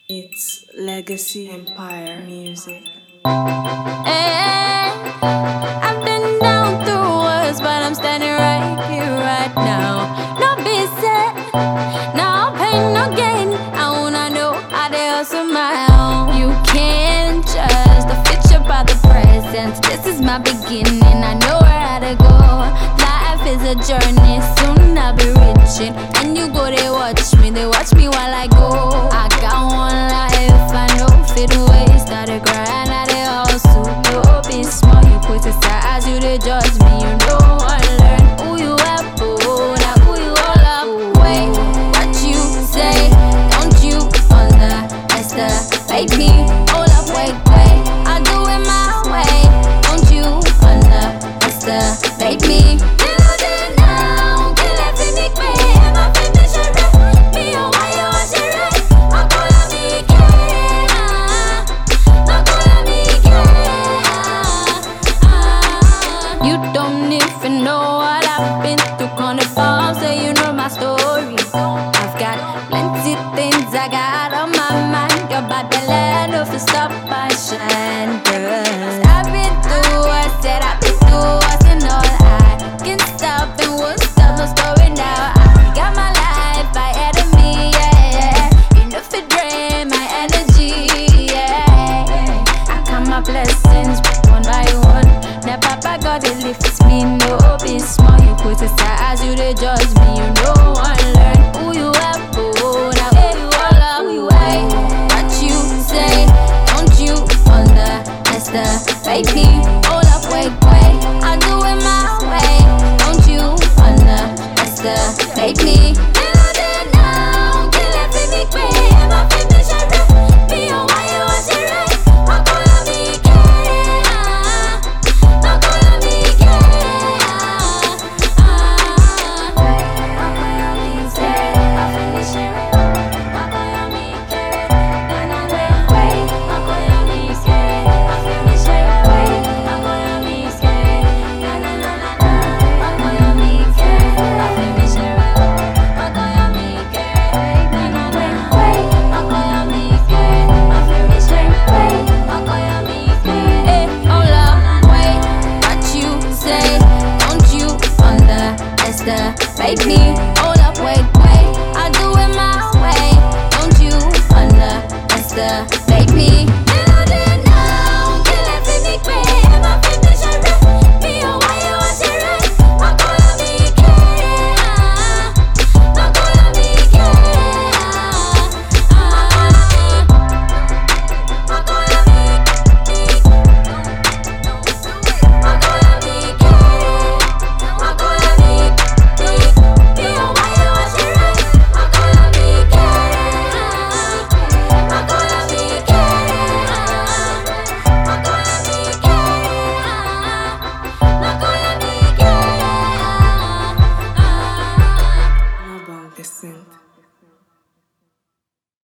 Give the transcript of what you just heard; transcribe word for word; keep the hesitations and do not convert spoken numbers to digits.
It's Legacy Empire Music. Hey, I've been down through worse, but I'm standing right here, right now. No be sad, no pain, no gain. I wanna know how they hustle my own. You can't judge the future by the present. This is my beginning, I know where I to go. Life is a journey, soon I'll be reaching. And you go, they watch me, they watch me.